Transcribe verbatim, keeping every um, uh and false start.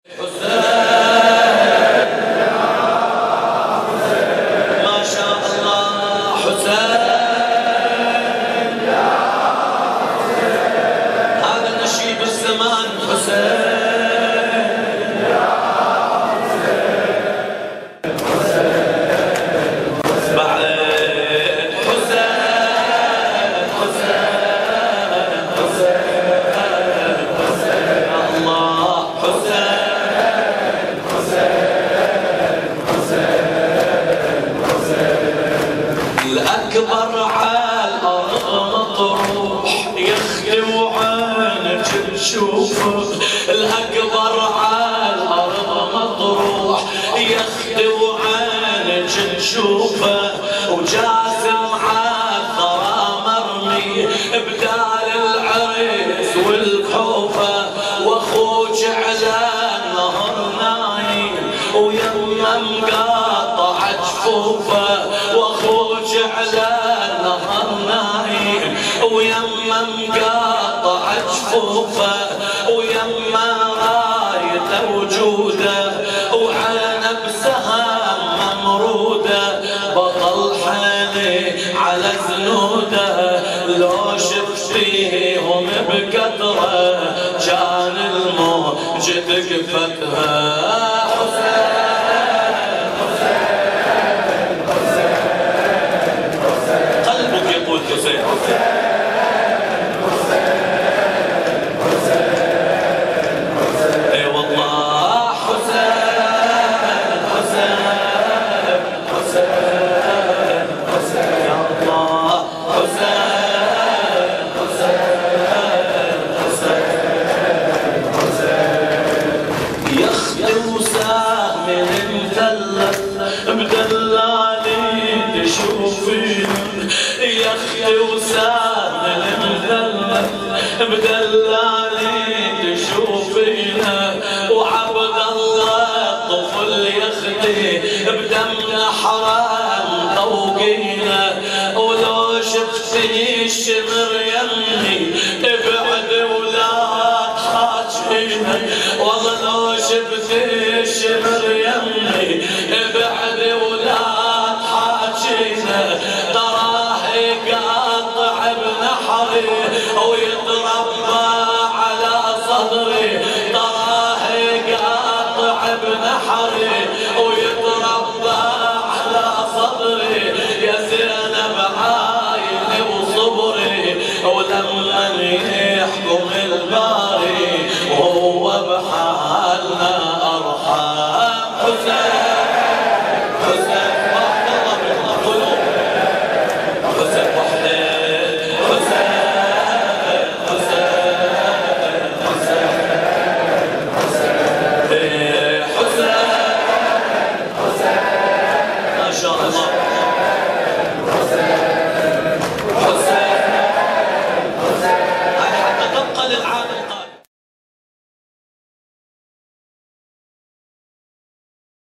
الأكبر عالأرض مطروح يخدي وعينك تشوفه، الأكبر عالأرض مطروح يخدي وعينك تشوفه، وجاسم عالثرى مرمي بدال العريس والكوفة، واخوك على النهر نايم ويمه مقاطع جفوفه، واخوك على النهر نايم ويمه مقاطع جفوفه، ويمه رايته وجوده وعينه بسهام ممروده، بطل حالي على زنوده، لو شفتيهم بكثره كان الموج تقفتها. حسين اي والله حسين حسين حسين حسين يا الله حسين حسين حسين حسين يخدم وسام مدلل مدلالي تشوفين، يخدي وسام المذلل مدلالي تشوفينا، وعبد الله الطفل يخدي بدمنا حرام طوقينا، ولو شفتني الشمر يمي ابعد ولا تحاجينا، والله لو شفتني الشمر